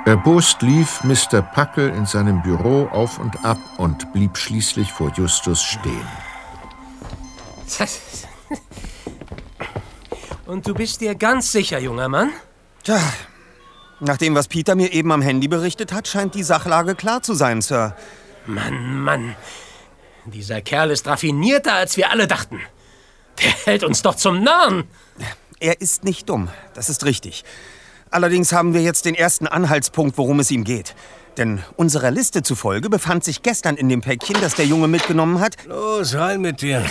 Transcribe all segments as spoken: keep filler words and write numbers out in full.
Erbost lief Mister Puckle in seinem Büro auf und ab und blieb schließlich vor Justus stehen. Und du bist dir ganz sicher, junger Mann? Tja, nach dem, was Peter mir eben am Handy berichtet hat, scheint die Sachlage klar zu sein, Sir. Mann, Mann. Dieser Kerl ist raffinierter, als wir alle dachten. Der hält uns doch zum Narren. Er ist nicht dumm, das ist richtig. Allerdings haben wir jetzt den ersten Anhaltspunkt, worum es ihm geht. Denn unserer Liste zufolge befand sich gestern in dem Päckchen, das der Junge mitgenommen hat... Los, rein mit dir.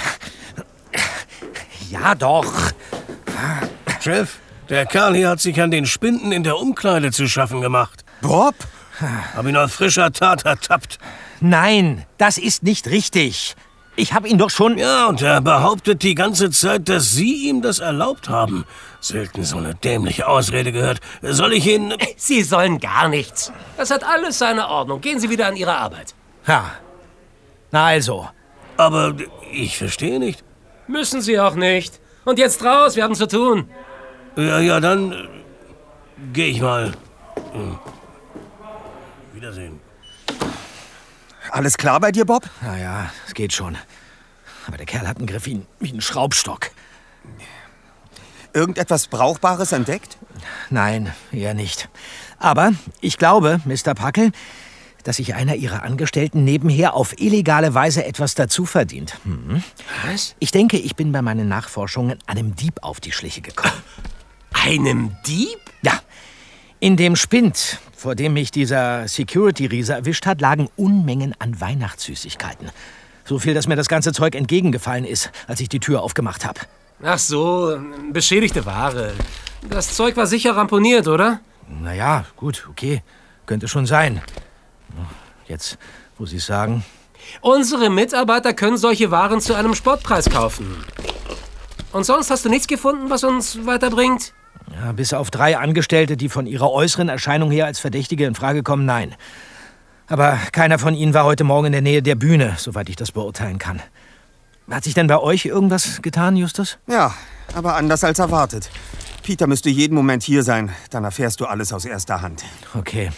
Ja, doch. Chef, der Kerl hier hat sich an den Spinden in der Umkleide zu schaffen gemacht. Bob? Hab ihn auf frischer Tat ertappt. Nein, das ist nicht richtig. Ich habe ihn doch schon... Ja, und er behauptet die ganze Zeit, dass Sie ihm das erlaubt haben. Selten so eine dämliche Ausrede gehört. Soll ich ihn... Sie sollen gar nichts. Das hat alles seine Ordnung. Gehen Sie wieder an Ihre Arbeit. Ja. Na also. Aber ich verstehe nicht. Müssen Sie auch nicht. Und jetzt raus, wir haben zu tun. Ja, ja, dann äh, gehe ich mal. Hm. Wiedersehen. Alles klar bei dir, Bob? Na ja, es geht schon. Aber der Kerl hat einen Griff wie ein, wie ein Schraubstock. Irgendetwas Brauchbares entdeckt? Nein, eher nicht. Aber ich glaube, Mister Puckle, dass sich einer Ihrer Angestellten nebenher auf illegale Weise etwas dazu verdient. Hm. Was? Ich denke, ich bin bei meinen Nachforschungen einem Dieb auf die Schliche gekommen. Einem Dieb? Ja. In dem Spind, vor dem mich dieser Security-Riese erwischt hat, lagen Unmengen an Weihnachtssüßigkeiten. So viel, dass mir das ganze Zeug entgegengefallen ist, als ich die Tür aufgemacht habe. Ach so, beschädigte Ware. Das Zeug war sicher ramponiert, oder? Na ja, gut, okay. Könnte schon sein. Jetzt, wo Sie es sagen. Unsere Mitarbeiter können solche Waren zu einem Spottpreis kaufen. Und sonst hast du nichts gefunden, was uns weiterbringt? Ja, bis auf drei Angestellte, die von ihrer äußeren Erscheinung her als Verdächtige in Frage kommen, nein. Aber keiner von ihnen war heute Morgen in der Nähe der Bühne, soweit ich das beurteilen kann. Hat sich denn bei euch irgendwas getan, Justus? Ja, aber anders als erwartet. Peter müsste jeden Moment hier sein. Dann erfährst du alles aus erster Hand. Okay.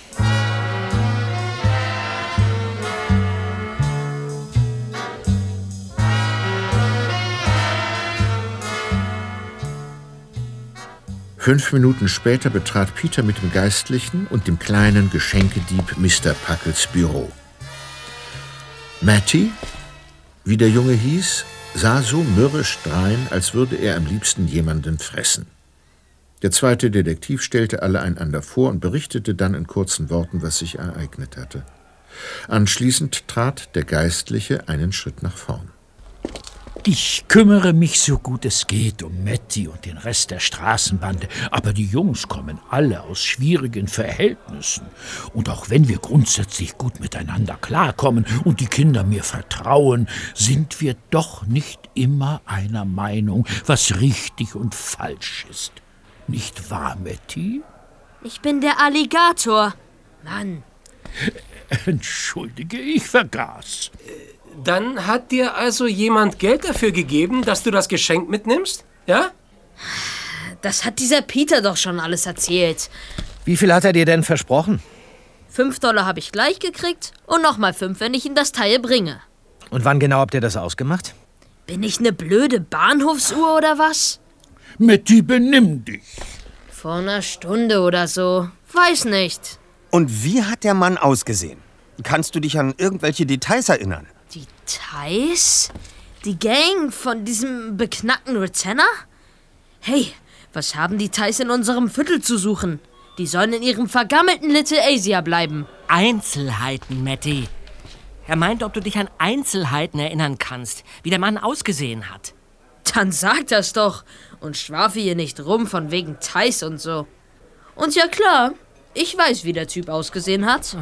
Fünf Minuten später betrat Peter mit dem Geistlichen und dem kleinen Geschenkedieb Mister Puckles Büro. Matty, wie der Junge hieß, sah so mürrisch drein, als würde er am liebsten jemanden fressen. Der zweite Detektiv stellte alle einander vor und berichtete dann in kurzen Worten, was sich ereignet hatte. Anschließend trat der Geistliche einen Schritt nach vorn. Ich kümmere mich so gut es geht um Matty und den Rest der Straßenbande, aber die Jungs kommen alle aus schwierigen Verhältnissen. Und auch wenn wir grundsätzlich gut miteinander klarkommen und die Kinder mir vertrauen, sind wir doch nicht immer einer Meinung, was richtig und falsch ist. Nicht wahr, Matty? Ich bin der Alligator. Mann. Entschuldige, ich vergaß. Dann hat dir also jemand Geld dafür gegeben, dass du das Geschenk mitnimmst? Ja? Das hat dieser Peter doch schon alles erzählt. Wie viel hat er dir denn versprochen? Fünf Dollar habe ich gleich gekriegt und nochmal fünf, wenn ich ihm das Teil bringe. Und wann genau habt ihr das ausgemacht? Bin ich eine blöde Bahnhofsuhr oder was? Matty, benimm dich. Vor einer Stunde oder so. Weiß nicht. Und wie hat der Mann ausgesehen? Kannst du dich an irgendwelche Details erinnern? Details? Die Gang von diesem beknackten Retenner? Hey, was haben die Thais in unserem Viertel zu suchen? Die sollen in ihrem vergammelten Little Asia bleiben. Einzelheiten, Matty. Er meint, ob du dich an Einzelheiten erinnern kannst, wie der Mann ausgesehen hat. Dann sag das doch und schwafe hier nicht rum von wegen Thais und so. Und ja klar, ich weiß, wie der Typ ausgesehen hat.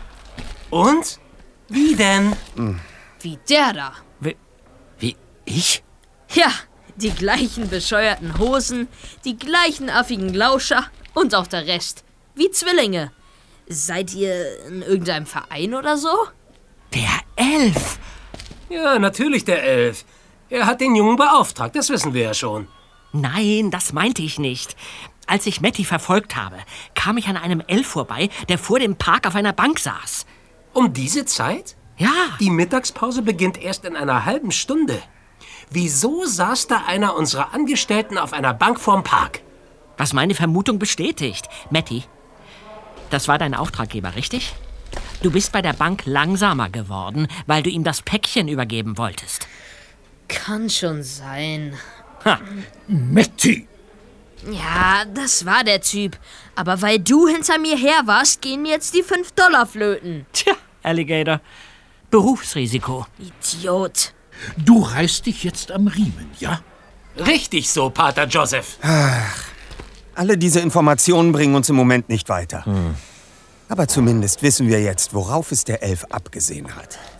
Und? Wie denn? Hm. Wie der da. Wie, wie ich? Ja, die gleichen bescheuerten Hosen, die gleichen affigen Lauscher und auch der Rest. Wie Zwillinge. Seid ihr in irgendeinem Verein oder so? Der Elf? Ja, natürlich der Elf. Er hat den Jungen beauftragt, das wissen wir ja schon. Nein, das meinte ich nicht. Als ich Matty verfolgt habe, kam ich an einem Elf vorbei, der vor dem Park auf einer Bank saß. Um diese Zeit? Ja. Die Mittagspause beginnt erst in einer halben Stunde. Wieso saß da einer unserer Angestellten auf einer Bank vorm Park? Was meine Vermutung bestätigt. Matty, das war dein Auftraggeber, richtig? Du bist bei der Bank langsamer geworden, weil du ihm das Päckchen übergeben wolltest. Kann schon sein. Ha. Matty! Ja, das war der Typ. Aber weil du hinter mir her warst, gehen mir jetzt die fünf Dollar flöten. Tja, Alligator. Berufsrisiko. Idiot. Du reißt dich jetzt am Riemen, ja? Richtig so, Pater Joseph. Ach, alle diese Informationen bringen uns im Moment nicht weiter. Hm. Aber zumindest wissen wir jetzt, worauf es der Elf abgesehen hat.